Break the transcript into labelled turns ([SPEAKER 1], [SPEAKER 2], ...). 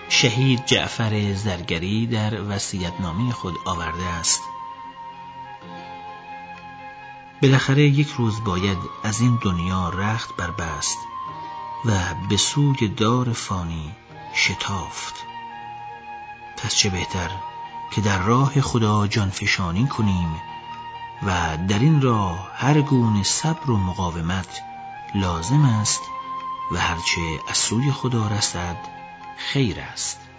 [SPEAKER 1] شهید جعفر زرگری در وصیت‌نامه خود آورده است: بالاخره یک روز باید از این دنیا رخت بربست و به سوی دار فانی شتافت. پس چه بهتر که در راه خدا جانفشانی کنیم و در این راه هر گونه صبر و مقاومت لازم است و هرچه از سوی خدا رسد خیر است.